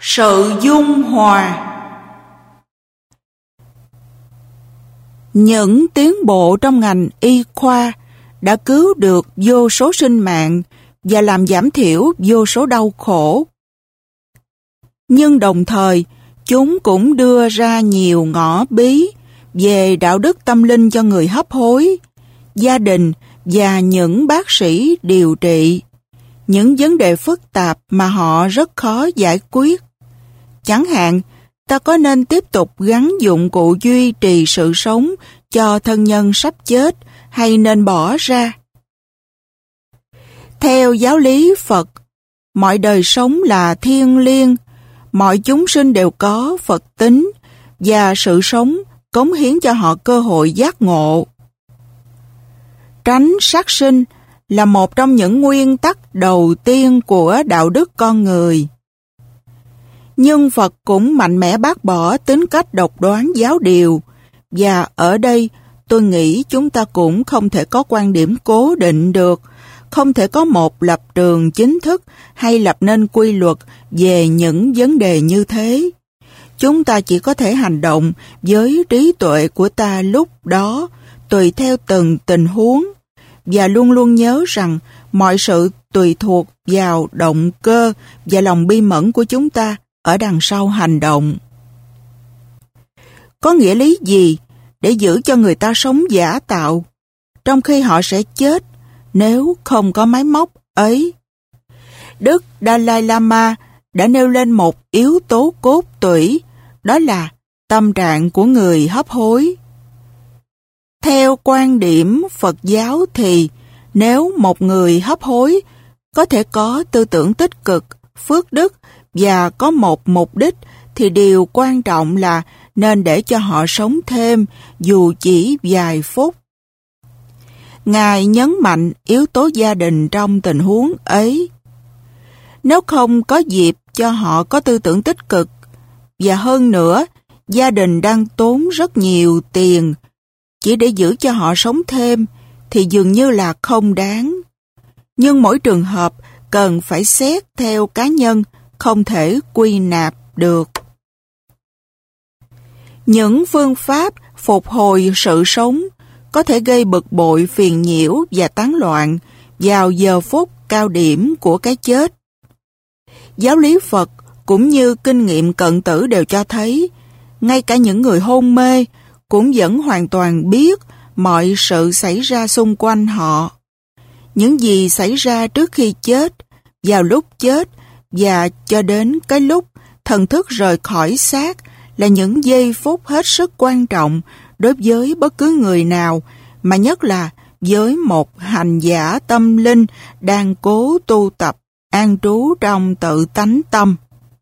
Sự dung hòa. Những tiến bộ trong ngành y khoa đã cứu được vô số sinh mạng và làm giảm thiểu vô số đau khổ. Nhưng đồng thời, chúng cũng đưa ra nhiều ngõ bí về đạo đức tâm linh cho người hấp hối, gia đình và những bác sĩ điều trị, những vấn đề phức tạp mà họ rất khó giải quyết. Chẳng hạn, ta có nên tiếp tục gắn dụng cụ duy trì sự sống cho thân nhân sắp chết hay nên bỏ ra? Theo giáo lý Phật, mọi đời sống là thiêng liêng, mọi chúng sinh đều có Phật tính và sự sống cống hiến cho họ cơ hội giác ngộ. Tránh sát sinh là một trong những nguyên tắc đầu tiên của đạo đức con người. Nhưng Phật cũng mạnh mẽ bác bỏ tính cách độc đoán giáo điều, và ở đây tôi nghĩ chúng ta cũng không thể có quan điểm cố định được, không thể có một lập trường chính thức hay lập nên quy luật về những vấn đề như thế. Chúng ta chỉ có thể hành động với trí tuệ của ta lúc đó, tùy theo từng tình huống, và luôn luôn nhớ rằng mọi sự tùy thuộc vào động cơ và lòng bi mẫn của chúng ta ở đằng sau hành động. Có nghĩa lý gì để giữ cho người ta sống giả tạo, trong khi họ sẽ chết nếu không có máy móc ấy? Đức Dalai Lama đã nêu lên một yếu tố cốt tủy, đó là tâm trạng của người hấp hối. Theo quan điểm Phật giáo thì nếu một người hấp hối có thể có tư tưởng tích cực, phước đức và có một mục đích thì điều quan trọng là nên để cho họ sống thêm dù chỉ vài phút. Ngài nhấn mạnh yếu tố gia đình trong tình huống ấy. Nếu không có dịp cho họ có tư tưởng tích cực, và hơn nữa, gia đình đang tốn rất nhiều tiền chỉ để giữ cho họ sống thêm, thì dường như là không đáng. Nhưng mỗi trường hợp cần phải xét theo cá nhân, không thể quy nạp được. Những phương pháp phục hồi sự sống có thể gây bực bội, phiền nhiễu và tán loạn vào giờ phút cao điểm của cái chết. Giáo lý Phật cũng như kinh nghiệm cận tử đều cho thấy, ngay cả những người hôn mê cũng vẫn hoàn toàn biết mọi sự xảy ra xung quanh họ. Những gì xảy ra trước khi chết, vào lúc chết và cho đến cái lúc thần thức rời khỏi xác là những giây phút hết sức quan trọng đối với bất cứ người nào, mà nhất là với một hành giả tâm linh đang cố tu tập an trú trong tự tánh tâm.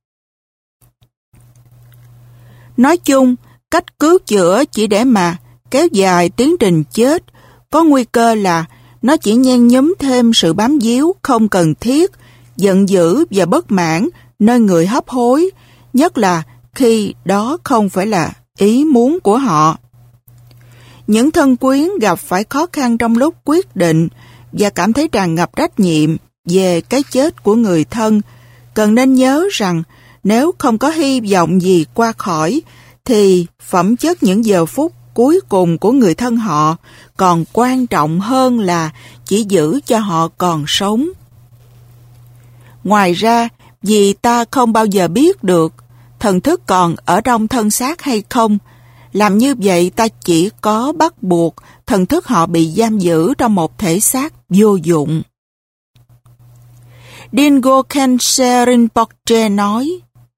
Nói chung, cách cứu chữa chỉ để mà kéo dài tiến trình chết, có nguy cơ là nó chỉ nhen nhóm thêm sự bám víu không cần thiết, giận dữ và bất mãn nơi người hấp hối, nhất là khi đó không phải là ý muốn của họ. Những thân quyến gặp phải khó khăn trong lúc quyết định và cảm thấy tràn ngập trách nhiệm về cái chết của người thân, cần nên nhớ rằng nếu không có hy vọng gì qua khỏi, thì phẩm chất những giờ phút cuối cùng của người thân họ còn quan trọng hơn là chỉ giữ cho họ còn sống. Ngoài ra, vì ta không bao giờ biết được thần thức còn ở trong thân xác hay không, làm như vậy ta chỉ có bắt buộc thần thức họ bị giam giữ trong một thể xác vô dụng. Dingo Khyentse Rinpoche nói,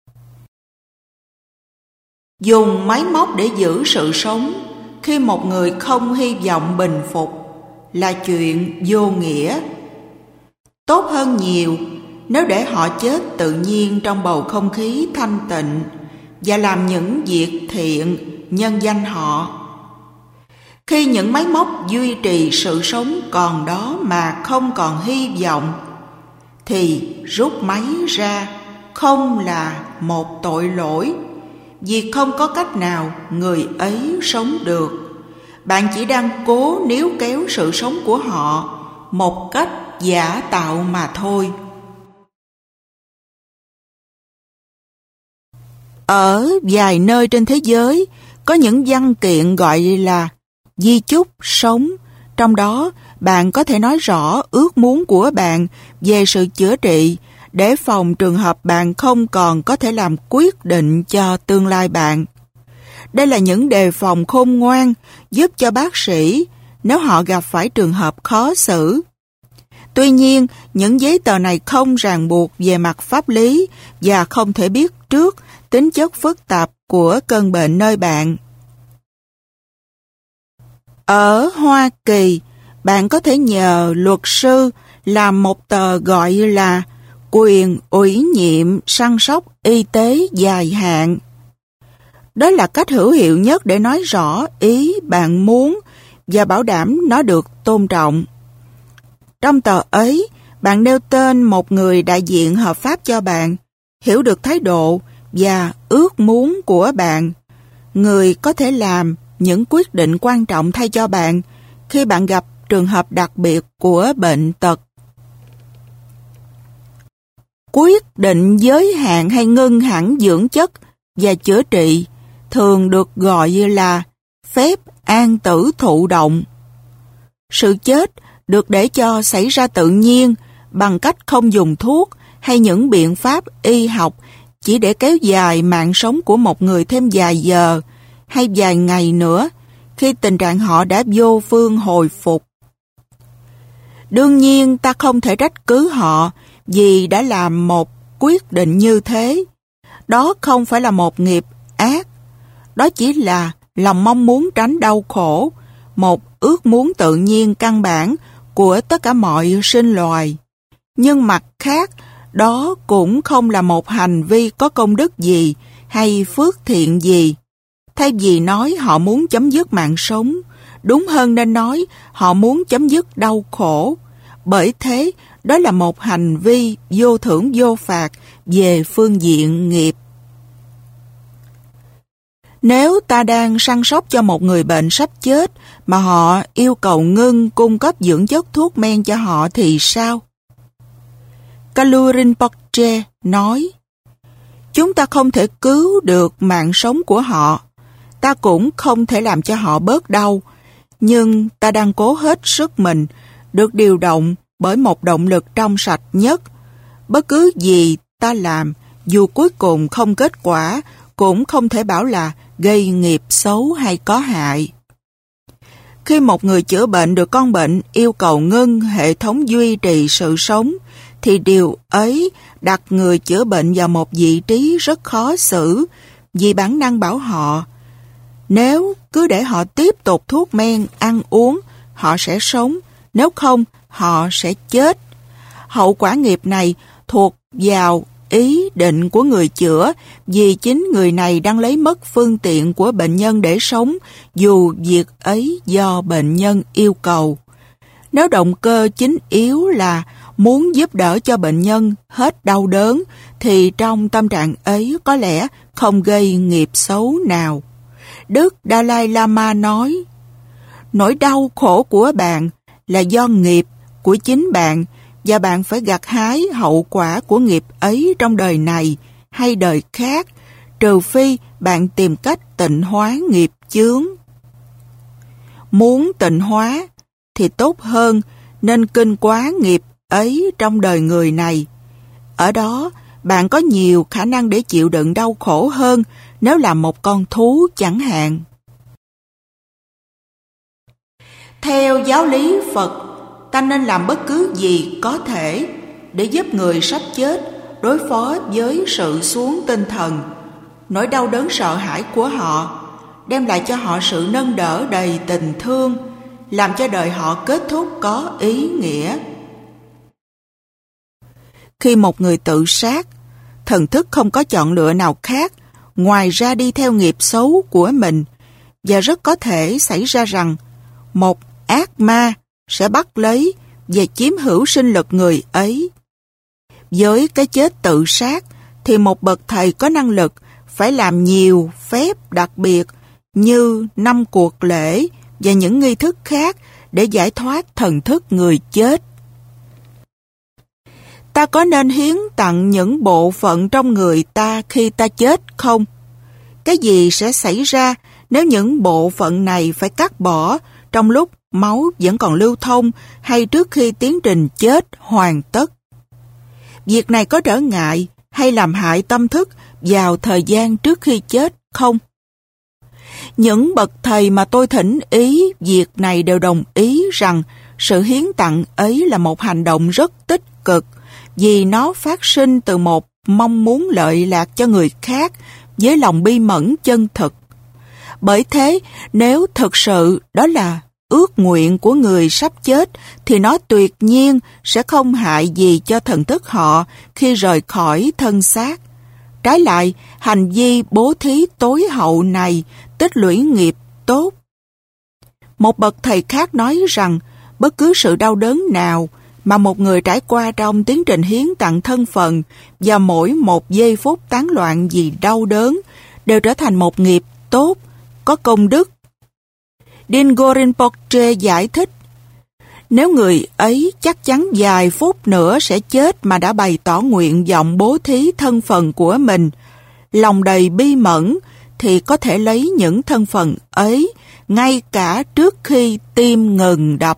dùng máy móc để giữ sự sống khi một người không hy vọng bình phục là chuyện vô nghĩa. Tốt hơn nhiều nếu để họ chết tự nhiên trong bầu không khí thanh tịnh và làm những việc thiện nhân danh họ. Khi những máy móc duy trì sự sống còn đó mà không còn hy vọng, thì rút máy ra không là một tội lỗi, vì không có cách nào người ấy sống được. Bạn chỉ đang cố níu kéo sự sống của họ một cách giả tạo mà thôi. Ở vài nơi trên thế giới, có những văn kiện gọi là di chúc sống. Trong đó, bạn có thể nói rõ ước muốn của bạn về sự chữa trị để phòng trường hợp bạn không còn có thể làm quyết định cho tương lai bạn. Đây là những đề phòng khôn ngoan giúp cho bác sĩ nếu họ gặp phải trường hợp khó xử. Tuy nhiên, những giấy tờ này không ràng buộc về mặt pháp lý và không thể biết trước tính chất phức tạp của cơn bệnh nơi bạn. Ở Hoa Kỳ, bạn có thể nhờ luật sư làm một tờ gọi là quyền ủy nhiệm săn sóc y tế dài hạn. Đó là cách hữu hiệu nhất để nói rõ ý bạn muốn và bảo đảm nó được tôn trọng. Trong tờ ấy, bạn nêu tên một người đại diện hợp pháp cho bạn, hiểu được thái độ và ước muốn của bạn. Người có thể làm những quyết định quan trọng thay cho bạn khi bạn gặp trường hợp đặc biệt của bệnh tật. Quyết định giới hạn hay ngưng hẳn dưỡng chất và chữa trị thường được gọi là phép an tử thụ động. Sự chết được để cho xảy ra tự nhiên bằng cách không dùng thuốc hay những biện pháp y học chỉ để kéo dài mạng sống của một người thêm vài giờ hay vài ngày nữa khi tình trạng họ đã vô phương hồi phục. Đương nhiên ta không thể trách cứ họ vì đã làm một quyết định như thế. Đó không phải là một nghiệp ác. Đó chỉ là lòng mong muốn tránh đau khổ, một ước muốn tự nhiên căn bản của tất cả mọi sinh loài. Nhưng mặt khác, đó cũng không là một hành vi có công đức gì hay phước thiện gì. Thay vì nói họ muốn chấm dứt mạng sống, đúng hơn nên nói họ muốn chấm dứt đau khổ. Bởi thế, đó là một hành vi vô thưởng vô phạt về phương diện nghiệp. Nếu ta đang săn sóc cho một người bệnh sắp chết mà họ yêu cầu ngưng cung cấp dưỡng chất thuốc men cho họ thì sao? Kalu Rinpoche nói, chúng ta không thể cứu được mạng sống của họ, ta cũng không thể làm cho họ bớt đau, nhưng ta đang cố hết sức mình, được điều động bởi một động lực trong sạch nhất. Bất cứ gì ta làm, dù cuối cùng không kết quả, cũng không thể bảo là gây nghiệp xấu hay có hại. Khi một người chữa bệnh được con bệnh yêu cầu ngưng hệ thống duy trì sự sống, thì điều ấy đặt người chữa bệnh vào một vị trí rất khó xử, vì bản năng bảo họ, nếu cứ để họ tiếp tục thuốc men, ăn uống, họ sẽ sống, nếu không, họ sẽ chết. Hậu quả nghiệp này thuộc vào ý định của người chữa, vì chính người này đang lấy mất phương tiện của bệnh nhân để sống, dù việc ấy do bệnh nhân yêu cầu. Nếu động cơ chính yếu là muốn giúp đỡ cho bệnh nhân hết đau đớn, thì trong tâm trạng ấy có lẽ không gây nghiệp xấu nào. Đức Dalai Lama nói, nỗi đau khổ của bạn là do nghiệp của chính bạn, và bạn phải gặt hái hậu quả của nghiệp ấy trong đời này hay đời khác, trừ phi bạn tìm cách tịnh hóa nghiệp chướng. Muốn tịnh hóa thì tốt hơn nên kinh quá nghiệp ấy trong đời người này. Ở đó, bạn có nhiều khả năng để chịu đựng đau khổ hơn nếu là một con thú chẳng hạn. Theo giáo lý Phật, ta nên làm bất cứ gì có thể để giúp người sắp chết đối phó với sự xuống tinh thần, nỗi đau đớn sợ hãi của họ, đem lại cho họ sự nâng đỡ đầy tình thương, làm cho đời họ kết thúc có ý nghĩa. Khi một người tự sát, thần thức không có chọn lựa nào khác ngoài ra đi theo nghiệp xấu của mình, và rất có thể xảy ra rằng một ác ma sẽ bắt lấy và chiếm hữu sinh lực người ấy. Với cái chết tự sát thì một bậc thầy có năng lực phải làm nhiều phép đặc biệt như 5 cuộc lễ và những nghi thức khác để giải thoát thần thức người chết. Ta có nên hiến tặng những bộ phận trong người ta khi ta chết không? Cái gì sẽ xảy ra nếu những bộ phận này phải cắt bỏ trong lúc máu vẫn còn lưu thông hay trước khi tiến trình chết hoàn tất? Việc này có trở ngại hay làm hại tâm thức vào thời gian trước khi chết không? Những bậc thầy mà tôi thỉnh ý việc này đều đồng ý rằng sự hiến tặng ấy là một hành động rất tích cực vì nó phát sinh từ một mong muốn lợi lạc cho người khác với lòng bi mẫn chân thực. Bởi thế, nếu thực sự đó là ước nguyện của người sắp chết thì nó tuyệt nhiên sẽ không hại gì cho thần thức họ khi rời khỏi thân xác. Trái lại, hành vi bố thí tối hậu này tích lũy nghiệp tốt. Một bậc thầy khác nói rằng bất cứ sự đau đớn nào mà một người trải qua trong tiến trình hiến tặng thân phận và mỗi một giây phút tán loạn vì đau đớn đều trở thành một nghiệp tốt, có công đức. Dingo Rinpoche giải thích, nếu người ấy chắc chắn vài phút nữa sẽ chết mà đã bày tỏ nguyện vọng bố thí thân phận của mình, lòng đầy bi mẫn, thì có thể lấy những thân phận ấy ngay cả trước khi tim ngừng đập.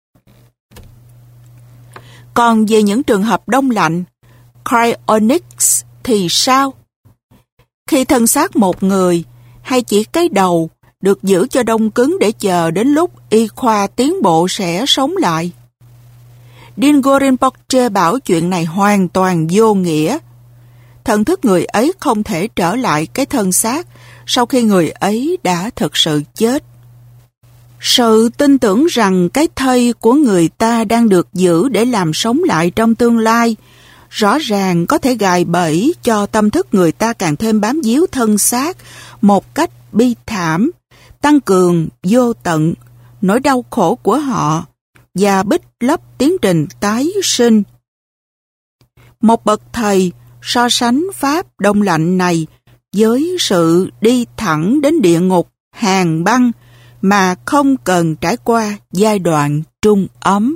Còn về những trường hợp đông lạnh, cryonics thì sao? Khi thân xác một người, hay chỉ cái đầu, được giữ cho đông cứng để chờ đến lúc y khoa tiến bộ sẽ sống lại. Dingo Rinpoche bảo chuyện này hoàn toàn vô nghĩa. Thần thức người ấy không thể trở lại cái thân xác sau khi người ấy đã thực sự chết. Sự tin tưởng rằng cái thây của người ta đang được giữ để làm sống lại trong tương lai rõ ràng có thể gài bẫy cho tâm thức người ta càng thêm bám víu thân xác một cách bi thảm, tăng cường vô tận nỗi đau khổ của họ và bích lấp tiến trình tái sinh. Một bậc thầy so sánh pháp đông lạnh này với sự đi thẳng đến địa ngục hàng băng mà không cần trải qua giai đoạn trung ấm.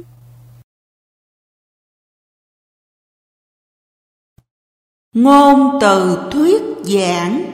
Ngôn từ thuyết giảng.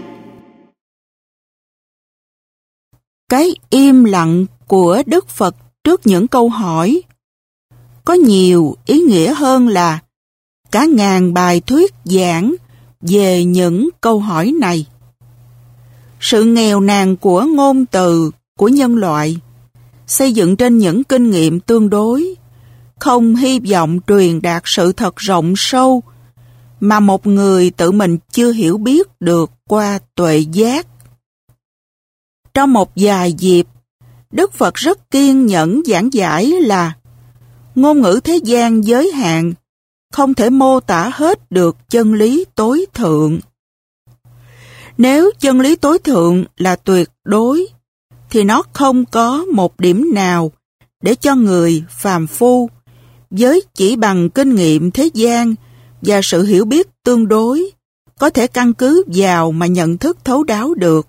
Cái im lặng của Đức Phật trước những câu hỏi có nhiều ý nghĩa hơn là cả ngàn bài thuyết giảng về những câu hỏi này. Sự nghèo nàn của ngôn từ của nhân loại xây dựng trên những kinh nghiệm tương đối, không hy vọng truyền đạt sự thật rộng sâu mà một người tự mình chưa hiểu biết được qua tuệ giác. Trong một vài dịp, Đức Phật rất kiên nhẫn giảng giải là ngôn ngữ thế gian giới hạn, không thể mô tả hết được chân lý tối thượng. Nếu chân lý tối thượng là tuyệt đối, thì nó không có một điểm nào để cho người phàm phu với chỉ bằng kinh nghiệm thế gian và sự hiểu biết tương đối có thể căn cứ vào mà nhận thức thấu đáo được.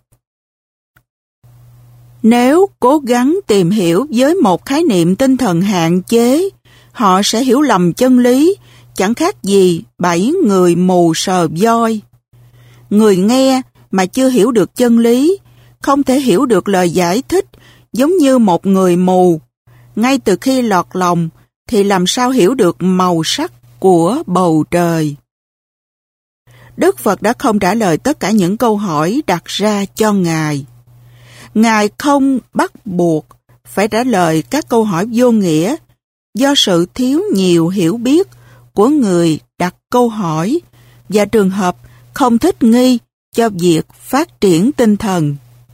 Nếu cố gắng tìm hiểu với một khái niệm tinh thần hạn chế, họ sẽ hiểu lầm chân lý, chẳng khác gì 7 người mù sờ voi. Người nghe mà chưa hiểu được chân lý, không thể hiểu được lời giải thích, giống như một người mù. Ngay từ khi lọt lòng, thì làm sao hiểu được màu sắc của bầu trời. Đức Phật đã không trả lời tất cả những câu hỏi đặt ra cho Ngài. Ngài không bắt buộc phải trả lời các câu hỏi vô nghĩa do sự thiếu nhiều hiểu biết của người đặt câu hỏi và trường hợp không thích nghi cho việc phát triển tinh thần.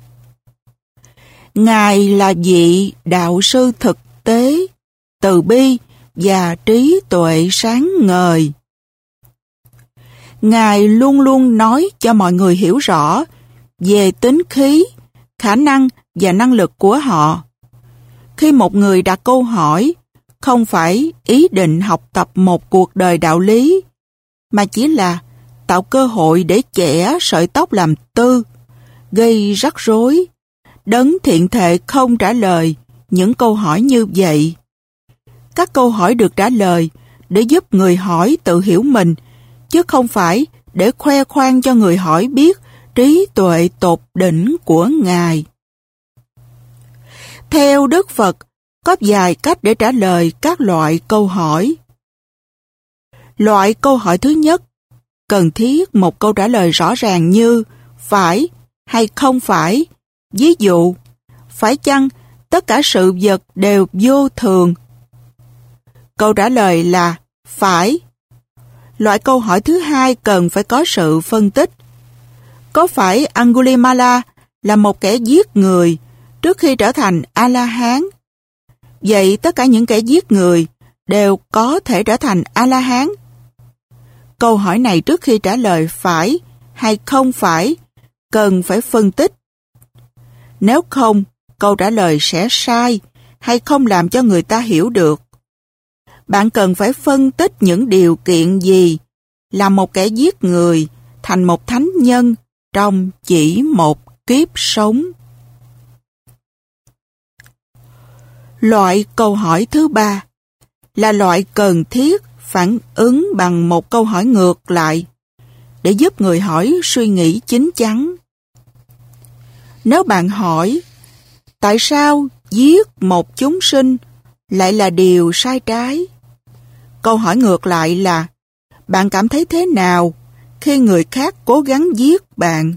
Ngài là vị đạo sư thực tế, từ bi và trí tuệ sáng ngời. Ngài luôn luôn nói cho mọi người hiểu rõ về tính khí, khả năng và năng lực của họ. Khi một người đặt câu hỏi, không phải ý định học tập một cuộc đời đạo lý, mà chỉ là tạo cơ hội để chẻ sợi tóc làm tư, gây rắc rối. Đấng thiện thệ không trả lời những câu hỏi như vậy. Các câu hỏi được trả lời để giúp người hỏi tự hiểu mình, chứ không phải để khoe khoang cho người hỏi biết trí tuệ tột đỉnh của Ngài. Theo Đức Phật, có vài cách để trả lời các loại câu hỏi. Loại câu hỏi thứ nhất, cần thiết một câu trả lời rõ ràng như phải hay không phải. Ví dụ, phải chăng tất cả sự vật đều vô thường? Câu trả lời là phải. Loại câu hỏi thứ hai cần phải có sự phân tích. Có phải Angulimala là một kẻ giết người trước khi trở thành A-la-hán? Vậy tất cả những kẻ giết người đều có thể trở thành A-la-hán? Câu hỏi này trước khi trả lời phải hay không phải, cần phải phân tích. Nếu không, câu trả lời sẽ sai hay không làm cho người ta hiểu được. Bạn cần phải phân tích những điều kiện gì làm một kẻ giết người thành một thánh nhân trong chỉ một kiếp sống. Loại câu hỏi thứ ba là loại cần thiết phản ứng bằng một câu hỏi ngược lại để giúp người hỏi suy nghĩ chín chắn. Nếu bạn hỏi tại sao giết một chúng sinh lại là điều sai trái? Câu hỏi ngược lại là bạn cảm thấy thế nào khi người khác cố gắng giết bạn?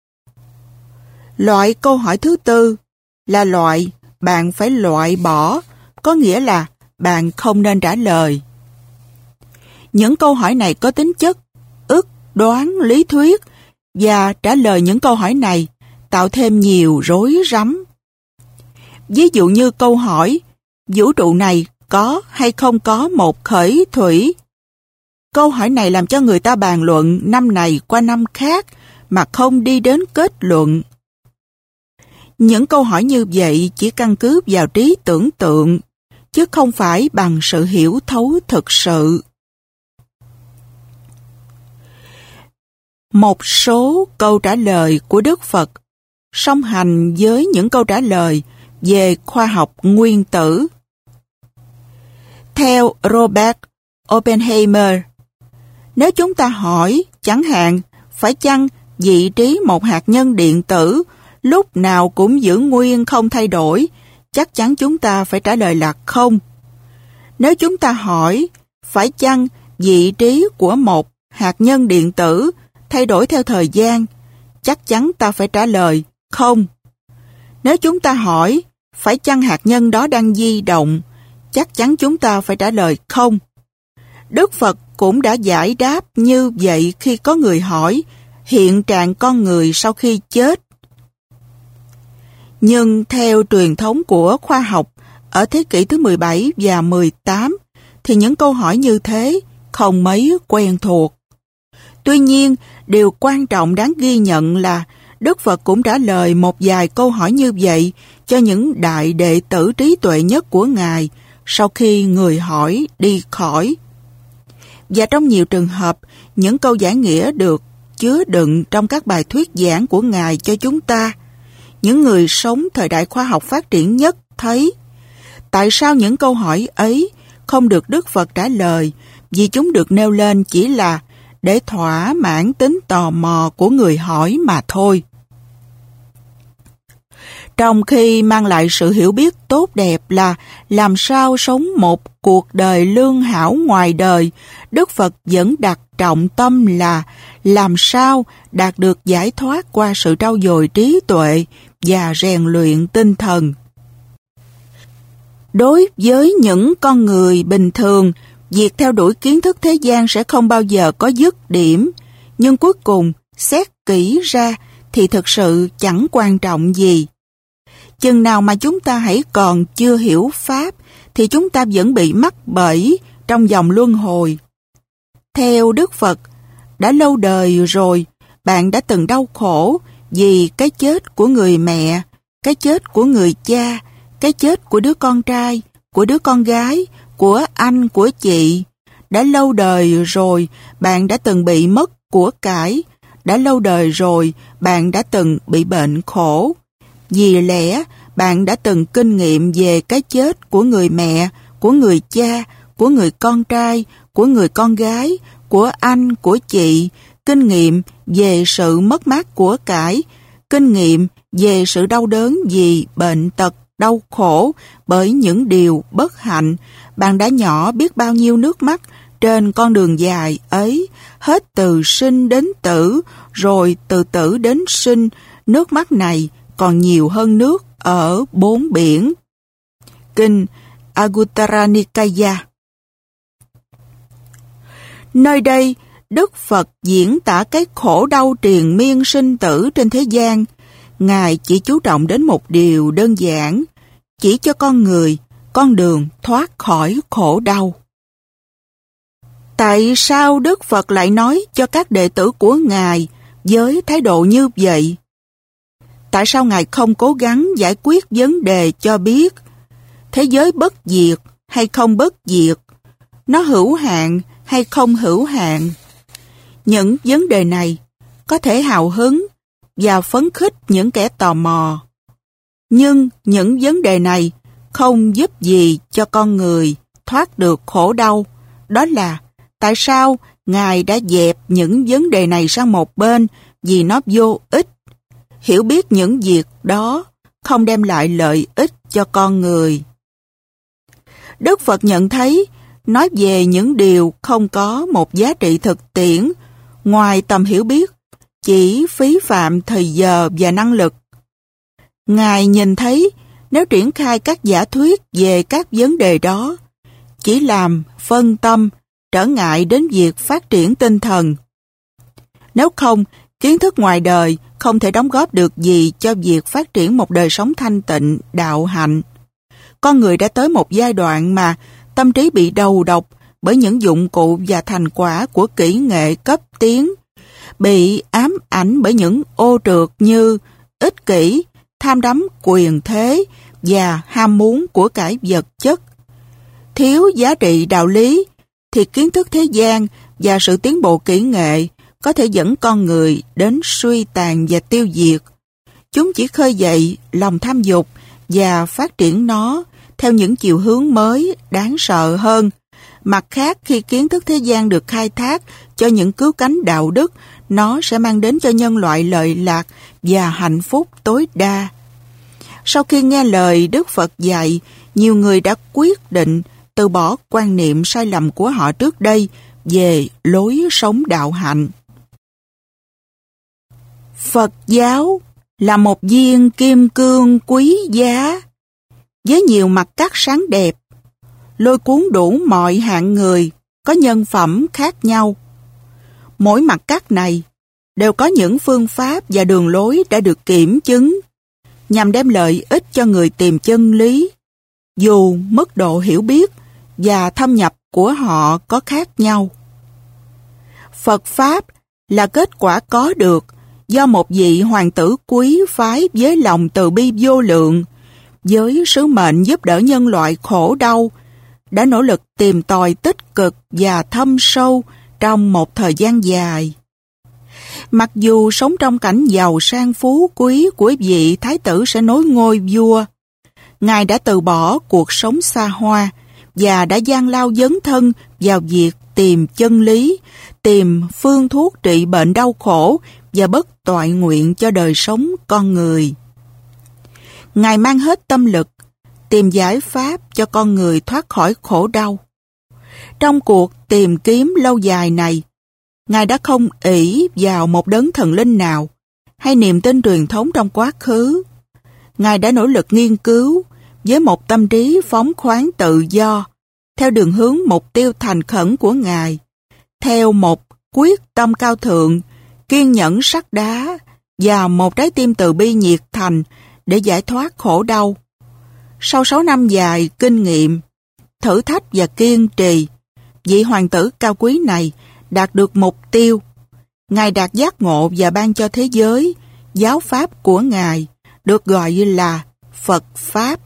Loại câu hỏi thứ tư là loại bạn phải loại bỏ, có nghĩa là bạn không nên trả lời. Những câu hỏi này có tính chất ức đoán lý thuyết và trả lời những câu hỏi này tạo thêm nhiều rối rắm. Ví dụ như câu hỏi vũ trụ này có hay không có một khởi thủy? Câu hỏi này làm cho người ta bàn luận năm này qua năm khác mà không đi đến kết luận. Những câu hỏi như vậy chỉ căn cứ vào trí tưởng tượng, chứ không phải bằng sự hiểu thấu thực sự. Một số câu trả lời của Đức Phật song hành với những câu trả lời về khoa học nguyên tử. Theo Robert Oppenheimer, nếu chúng ta hỏi, chẳng hạn, phải chăng vị trí một hạt nhân điện tử lúc nào cũng giữ nguyên không thay đổi, chắc chắn chúng ta phải trả lời là không. Nếu chúng ta hỏi, phải chăng vị trí của một hạt nhân điện tử thay đổi theo thời gian, chắc chắn ta phải trả lời không. Nếu chúng ta hỏi, phải chăng hạt nhân đó đang di động, chắc chắn chúng ta phải trả lời không. Đức Phật cũng đã giải đáp như vậy khi có người hỏi hiện trạng con người sau khi chết. Nhưng theo truyền thống của khoa học, ở thế kỷ thứ 17 và 18, thì những câu hỏi như thế không mấy quen thuộc. Tuy nhiên, điều quan trọng đáng ghi nhận là Đức Phật cũng trả lời một vài câu hỏi như vậy cho những đại đệ tử trí tuệ nhất của Ngài sau khi người hỏi đi khỏi. Và trong nhiều trường hợp, những câu giải nghĩa được chứa đựng trong các bài thuyết giảng của Ngài cho chúng ta. Những người sống thời đại khoa học phát triển nhất thấy tại sao những câu hỏi ấy không được Đức Phật trả lời, vì chúng được nêu lên chỉ là để thỏa mãn tính tò mò của người hỏi mà thôi. Trong khi mang lại sự hiểu biết tốt đẹp là làm sao sống một cuộc đời lương hảo ngoài đời, Đức Phật vẫn đặt trọng tâm là làm sao đạt được giải thoát qua sự trau dồi trí tuệ và rèn luyện tinh thần. Đối với những con người bình thường, việc theo đuổi kiến thức thế gian sẽ không bao giờ có dứt điểm, nhưng cuối cùng, xét kỹ ra thì thực sự chẳng quan trọng gì. Chừng nào mà chúng ta hãy còn chưa hiểu Pháp, thì chúng ta vẫn bị mắc bẫy trong vòng luân hồi. Theo Đức Phật, đã lâu đời rồi, bạn đã từng đau khổ vì cái chết của người mẹ, cái chết của người cha, cái chết của đứa con trai, của đứa con gái, của anh, của chị. Đã lâu đời rồi, bạn đã từng bị mất của cải. Đã lâu đời rồi, bạn đã từng bị bệnh khổ. Vì lẽ, bạn đã từng kinh nghiệm về cái chết của người mẹ, của người cha, của người con trai, của người con gái, của anh, của chị, kinh nghiệm về sự mất mát của cải, kinh nghiệm về sự đau đớn vì bệnh tật, đau khổ bởi những điều bất hạnh, bạn đã nhỏ biết bao nhiêu nước mắt trên con đường dài ấy, hết từ sinh đến tử, rồi từ tử đến sinh, nước mắt này còn nhiều hơn nước ở bốn biển. Kinh Anguttara Nikaya. Nơi đây, Đức Phật diễn tả cái khổ đau triền miên sinh tử trên thế gian. Ngài chỉ chú trọng đến một điều đơn giản, chỉ cho con người con đường thoát khỏi khổ đau. Tại sao Đức Phật lại nói cho các đệ tử của Ngài với thái độ như vậy? Tại sao Ngài không cố gắng giải quyết vấn đề cho biết thế giới bất diệt hay không bất diệt, nó hữu hạn hay không hữu hạn? Những vấn đề này có thể hào hứng và phấn khích những kẻ tò mò. Nhưng những vấn đề này không giúp gì cho con người thoát được khổ đau. Đó là tại sao Ngài đã dẹp những vấn đề này sang một bên vì nó vô ích. Hiểu biết những việc đó không đem lại lợi ích cho con người. Đức Phật nhận thấy nói về những điều không có một giá trị thực tiễn ngoài tầm hiểu biết, chỉ phí phạm thời giờ và năng lực. Ngài nhìn thấy nếu triển khai các giả thuyết về các vấn đề đó, chỉ làm phân tâm, trở ngại đến việc phát triển tinh thần. Nếu không, kiến thức ngoài đời không thể đóng góp được gì cho việc phát triển một đời sống thanh tịnh, đạo hạnh. Con người đã tới một giai đoạn mà tâm trí bị đầu độc bởi những dụng cụ và thành quả của kỹ nghệ cấp tiến, bị ám ảnh bởi những ô trượt như ích kỷ, tham đắm quyền thế và ham muốn của cải vật chất. Thiếu giá trị đạo lý thì kiến thức thế gian và sự tiến bộ kỹ nghệ có thể dẫn con người đến suy tàn và tiêu diệt. Chúng chỉ khơi dậy lòng tham dục và phát triển nó theo những chiều hướng mới, đáng sợ hơn. Mặt khác, khi kiến thức thế gian được khai thác cho những cứu cánh đạo đức, nó sẽ mang đến cho nhân loại lợi lạc và hạnh phúc tối đa. Sau khi nghe lời Đức Phật dạy, nhiều người đã quyết định từ bỏ quan niệm sai lầm của họ trước đây về lối sống đạo hạnh. Phật giáo là một viên kim cương quý giá, với nhiều mặt cắt sáng đẹp, lôi cuốn đủ mọi hạng người, có nhân phẩm khác nhau. Mỗi mặt cắt này đều có những phương pháp và đường lối đã được kiểm chứng, nhằm đem lợi ích cho người tìm chân lý, dù mức độ hiểu biết và thâm nhập của họ có khác nhau. Phật Pháp là kết quả có được do một vị hoàng tử quý phái với lòng từ bi vô lượng, với sứ mệnh giúp đỡ nhân loại khổ đau, đã nỗ lực tìm tòi tích cực và thâm sâu trong một thời gian dài. Mặc dù sống trong cảnh giàu sang phú quý của vị thái tử sẽ nối ngôi vua, Ngài đã từ bỏ cuộc sống xa hoa và đã dang lao dấn thân vào việc tìm chân lý, tìm phương thuốc trị bệnh đau khổ và bất toại nguyện cho đời sống con người. Ngài mang hết tâm lực tìm giải pháp cho con người thoát khỏi khổ đau. Trong cuộc tìm kiếm lâu dài này, Ngài đã không ỷ vào một đấng thần linh nào hay niềm tin truyền thống trong quá khứ. Ngài đã nỗ lực nghiên cứu với một tâm trí phóng khoáng tự do, theo đường hướng mục tiêu thành khẩn của Ngài, theo một quyết tâm cao thượng, kiên nhẫn sắt đá và một trái tim từ bi nhiệt thành để giải thoát khổ đau. Sau 6 năm dài kinh nghiệm, thử thách và kiên trì, vị hoàng tử cao quý này đạt được mục tiêu. Ngài đạt giác ngộ và ban cho thế giới giáo pháp của Ngài, được gọi là Phật Pháp.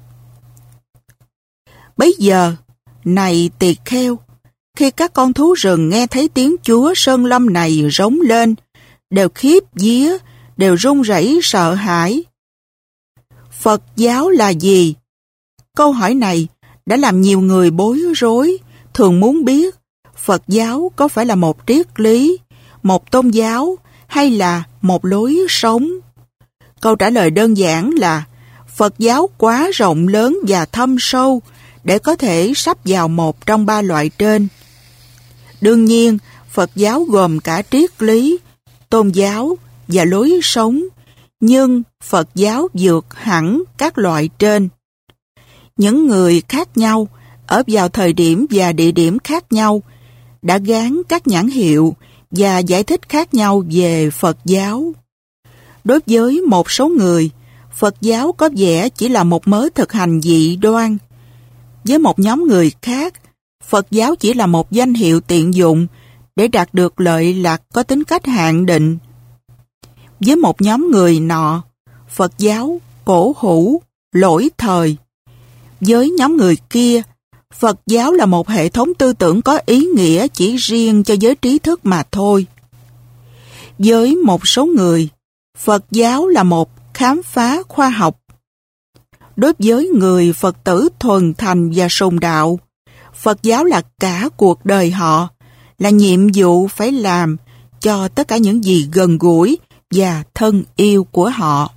Bấy giờ, này tỳ kheo, khi các con thú rừng nghe thấy tiếng Chúa Sơn Lâm này rống lên, đều khiếp vía, đều run rẩy sợ hãi. Phật giáo là gì? Câu hỏi này đã làm nhiều người bối rối, thường muốn biết Phật giáo có phải là một triết lý, một tôn giáo hay là một lối sống? Câu trả lời đơn giản là Phật giáo quá rộng lớn và thâm sâu để có thể sắp vào một trong ba loại trên. Đương nhiên, Phật giáo gồm cả triết lý, tôn giáo và lối sống, nhưng Phật giáo vượt hẳn các loại trên. Những người khác nhau, ở vào thời điểm và địa điểm khác nhau, đã gán các nhãn hiệu và giải thích khác nhau về Phật giáo. Đối với một số người, Phật giáo có vẻ chỉ là một mớ thực hành dị đoan. Với một nhóm người khác, Phật giáo chỉ là một danh hiệu tiện dụng để đạt được lợi lạc có tính cách hạn định. Với một nhóm người nọ, Phật giáo cổ hủ, lỗi thời. Với nhóm người kia, Phật giáo là một hệ thống tư tưởng có ý nghĩa chỉ riêng cho giới trí thức mà thôi. Với một số người, Phật giáo là một khám phá khoa học. Đối với người Phật tử thuần thành và sùng đạo, Phật giáo là cả cuộc đời họ, là nhiệm vụ phải làm cho tất cả những gì gần gũi và thân yêu của họ.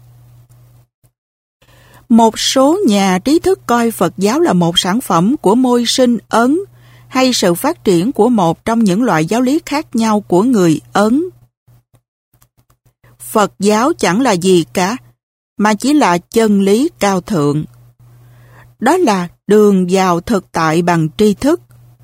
Một số nhà trí thức coi Phật giáo là một sản phẩm của môi sinh Ấn hay sự phát triển của một trong những loại giáo lý khác nhau của người Ấn. Phật giáo chẳng là gì cả, mà chỉ là chân lý cao thượng. Đó là đường vào thực tại bằng tri thức.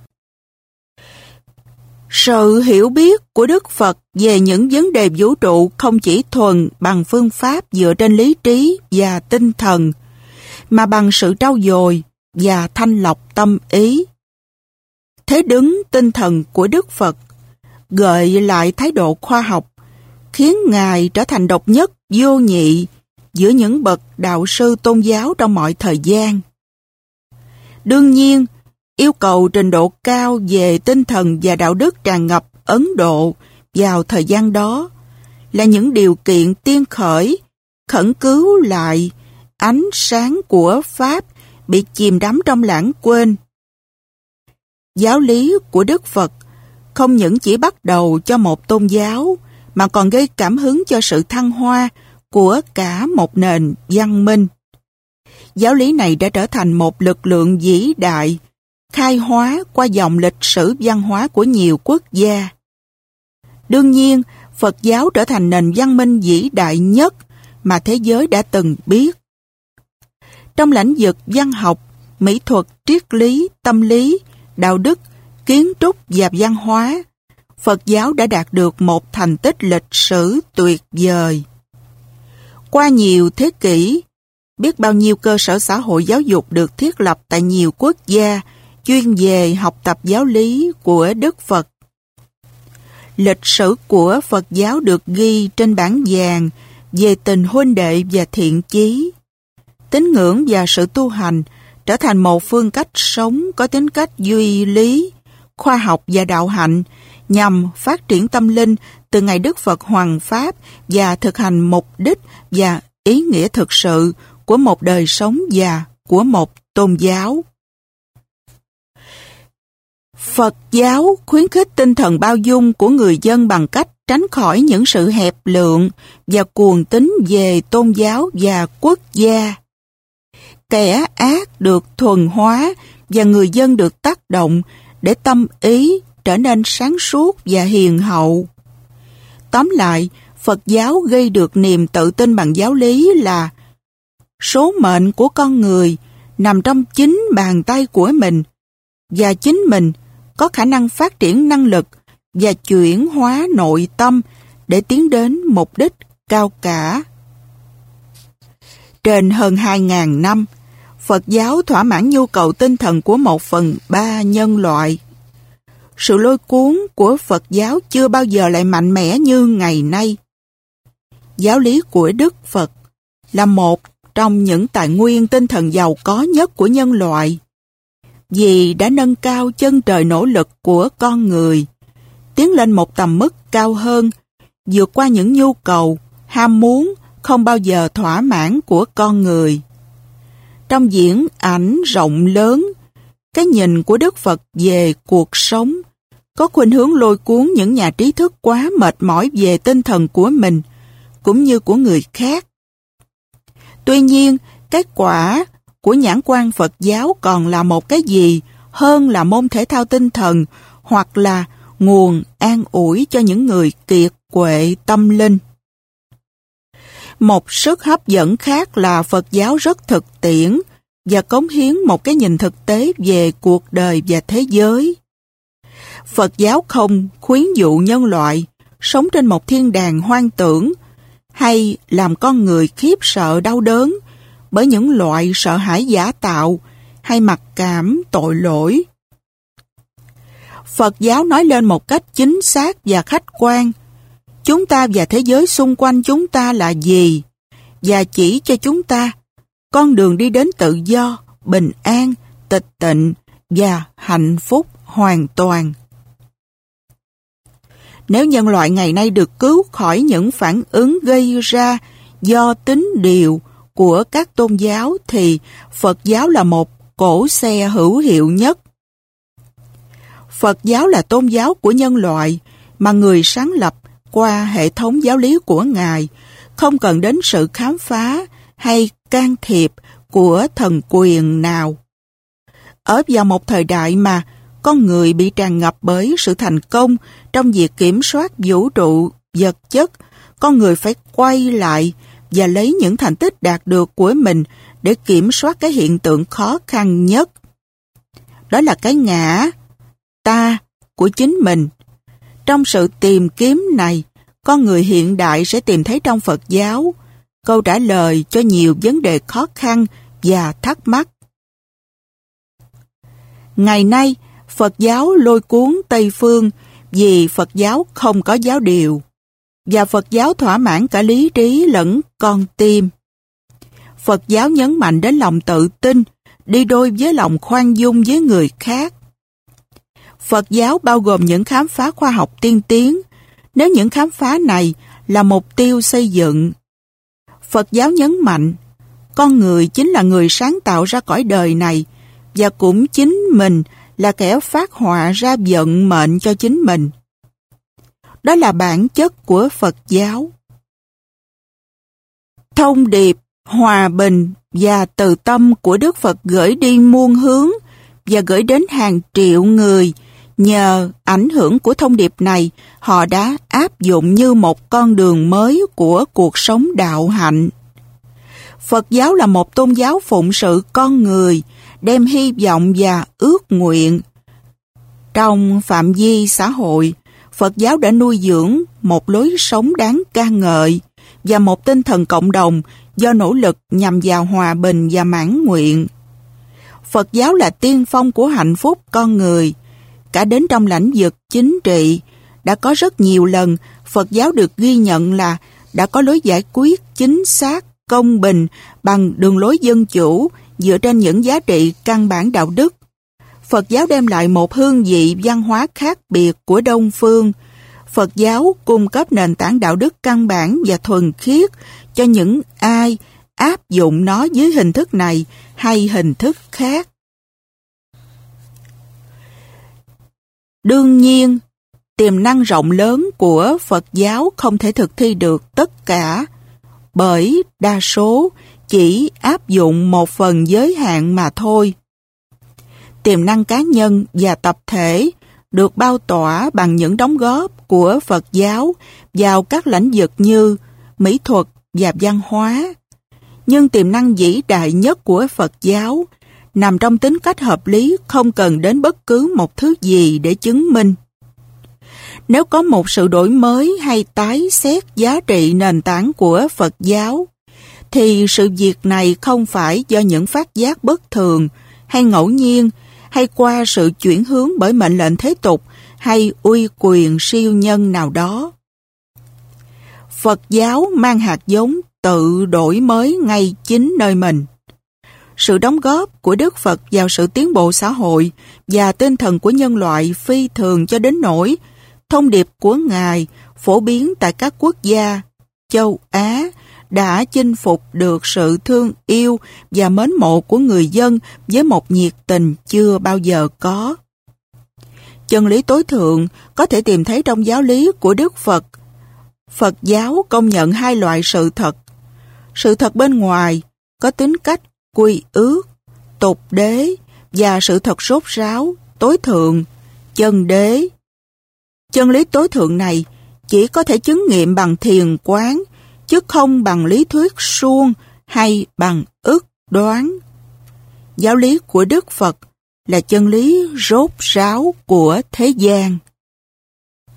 Sự hiểu biết của Đức Phật về những vấn đề vũ trụ không chỉ thuần bằng phương pháp dựa trên lý trí và tinh thần, mà bằng sự trau dồi và thanh lọc tâm ý. Thế đứng tinh thần của Đức Phật gợi lại thái độ khoa học, khiến Ngài trở thành độc nhất vô nhị giữa những bậc đạo sư tôn giáo trong mọi thời gian. Đương nhiên, yêu cầu trình độ cao về tinh thần và đạo đức tràn ngập Ấn Độ vào thời gian đó là những điều kiện tiên khởi, khẩn cứu lại ánh sáng của Pháp bị chìm đắm trong lãng quên. Giáo lý của Đức Phật không những chỉ bắt đầu cho một tôn giáo, mà còn gây cảm hứng cho sự thăng hoa của cả một nền văn minh. Giáo lý này đã trở thành một lực lượng vĩ đại, khai hóa qua dòng lịch sử văn hóa của nhiều quốc gia. Đương nhiên, Phật giáo trở thành nền văn minh vĩ đại nhất mà thế giới đã từng biết. Trong lĩnh vực văn học, mỹ thuật, triết lý, tâm lý, đạo đức, kiến trúc và văn hóa, Phật giáo đã đạt được một thành tích lịch sử tuyệt vời. Qua nhiều thế kỷ, biết bao nhiêu cơ sở xã hội giáo dục được thiết lập tại nhiều quốc gia chuyên về học tập giáo lý của Đức Phật. Lịch sử của Phật giáo được ghi trên bảng vàng về tình huynh đệ và thiện chí. Tín ngưỡng và sự tu hành trở thành một phương cách sống có tính cách duy lý, khoa học và đạo hạnh nhằm phát triển tâm linh từ ngày Đức Phật hoằng pháp và thực hành mục đích và ý nghĩa thực sự của một đời sống và của một tôn giáo. Phật giáo khuyến khích tinh thần bao dung của người dân bằng cách tránh khỏi những sự hẹp lượng và cuồng tín về tôn giáo và quốc gia. Kẻ ác được thuần hóa và người dân được tác động để tâm ý trở nên sáng suốt và hiền hậu. Tóm lại, Phật giáo gây được niềm tự tin bằng giáo lý là số mệnh của con người nằm trong chính bàn tay của mình và chính mình có khả năng phát triển năng lực và chuyển hóa nội tâm để tiến đến mục đích cao cả. Trên hơn 2.000 năm, Phật giáo thỏa mãn nhu cầu tinh thần của 1/3 nhân loại. Sự lôi cuốn của Phật giáo chưa bao giờ lại mạnh mẽ như ngày nay. Giáo lý của Đức Phật là một trong những tài nguyên tinh thần giàu có nhất của nhân loại, vì đã nâng cao chân trời nỗ lực của con người, tiến lên một tầm mức cao hơn, vượt qua những nhu cầu, ham muốn không bao giờ thỏa mãn của con người. Trong diễn ảnh rộng lớn, cái nhìn của Đức Phật về cuộc sống có khuynh hướng lôi cuốn những nhà trí thức quá mệt mỏi về tinh thần của mình, cũng như của người khác. Tuy nhiên, kết quả của nhãn quan Phật giáo còn là một cái gì hơn là môn thể thao tinh thần hoặc là nguồn an ủi cho những người kiệt quệ tâm linh. Một sức hấp dẫn khác là Phật giáo rất thực tiễn và cống hiến một cái nhìn thực tế về cuộc đời và thế giới. Phật giáo không khuyến dụ nhân loại sống trên một thiên đàng hoang tưởng hay làm con người khiếp sợ đau đớn bởi những loại sợ hãi giả tạo hay mặc cảm tội lỗi. Phật giáo nói lên một cách chính xác và khách quan chúng ta và thế giới xung quanh chúng ta là gì, và chỉ cho chúng ta con đường đi đến tự do, bình an, tịch tịnh và hạnh phúc hoàn toàn. Nếu nhân loại ngày nay được cứu khỏi những phản ứng gây ra do tính điều của các tôn giáo thì Phật giáo là một cỗ xe hữu hiệu nhất. Phật giáo là tôn giáo của nhân loại mà người sáng lập qua hệ thống giáo lý của Ngài, không cần đến sự khám phá hay can thiệp của thần quyền nào. Ở vào một thời đại mà con người bị tràn ngập bởi sự thành công trong việc kiểm soát vũ trụ vật chất, con người phải quay lại và lấy những thành tích đạt được của mình để kiểm soát cái hiện tượng khó khăn nhất. Đó là cái ngã, ta của chính mình. Trong sự tìm kiếm này, con người hiện đại sẽ tìm thấy trong Phật giáo câu trả lời cho nhiều vấn đề khó khăn và thắc mắc. Ngày nay, Phật giáo lôi cuốn Tây Phương vì Phật giáo không có giáo điều, và Phật giáo thỏa mãn cả lý trí lẫn con tim. Phật giáo nhấn mạnh đến lòng tự tin, đi đôi với lòng khoan dung với người khác. Phật giáo bao gồm những khám phá khoa học tiên tiến, nếu những khám phá này là mục tiêu xây dựng. Phật giáo nhấn mạnh, con người chính là người sáng tạo ra cõi đời này, và cũng chính mình là kẻ phát họa ra vận mệnh cho chính mình. Đó là bản chất của Phật giáo. Thông điệp hòa bình và từ tâm của Đức Phật gửi đi muôn hướng và gửi đến hàng triệu người. Nhờ ảnh hưởng của thông điệp này, họ đã áp dụng như một con đường mới của cuộc sống đạo hạnh. Phật giáo là một tôn giáo phụng sự con người, đem hy vọng và ước nguyện. Trong phạm vi xã hội, Phật giáo đã nuôi dưỡng một lối sống đáng ca ngợi và một tinh thần cộng đồng do nỗ lực nhằm vào hòa bình và mãn nguyện. Phật giáo là tiên phong của hạnh phúc con người. Cả đến trong lĩnh vực chính trị, đã có rất nhiều lần Phật giáo được ghi nhận là đã có lối giải quyết chính xác, công bình bằng đường lối dân chủ dựa trên những giá trị căn bản đạo đức. Phật giáo đem lại một hương vị văn hóa khác biệt của Đông phương. Phật giáo cung cấp nền tảng đạo đức căn bản và thuần khiết cho những ai áp dụng nó dưới hình thức này hay hình thức khác. Đương nhiên, tiềm năng rộng lớn của Phật giáo không thể thực thi được tất cả, bởi đa số chỉ áp dụng một phần giới hạn mà thôi. Tiềm năng cá nhân và tập thể được bao tỏa bằng những đóng góp của Phật giáo vào các lĩnh vực như mỹ thuật và văn hóa. Nhưng tiềm năng vĩ đại nhất của Phật giáo nằm trong tính cách hợp lý, không cần đến bất cứ một thứ gì để chứng minh. Nếu có một sự đổi mới hay tái xét giá trị nền tảng của Phật giáo, thì sự việc này không phải do những phát giác bất thường hay ngẫu nhiên, hay qua sự chuyển hướng bởi mệnh lệnh thế tục hay uy quyền siêu nhân nào đó. Phật giáo mang hạt giống tự đổi mới ngay chính nơi mình. Sự đóng góp của Đức Phật vào sự tiến bộ xã hội và tinh thần của nhân loại phi thường cho đến nỗi thông điệp của Ngài phổ biến tại các quốc gia châu Á đã chinh phục được sự thương yêu và mến mộ của người dân với một nhiệt tình chưa bao giờ có. Chân lý tối thượng có thể tìm thấy trong giáo lý của Đức Phật. Phật giáo công nhận hai loại sự thật. Sự thật bên ngoài có tính cách quy ước, tục đế và sự thật sốt ráo, tối thượng, chân đế. Chân lý tối thượng này chỉ có thể chứng nghiệm bằng thiền quán, chứ không bằng lý thuyết suông hay bằng ước đoán. Giáo lý của Đức Phật là chân lý rốt ráo của thế gian.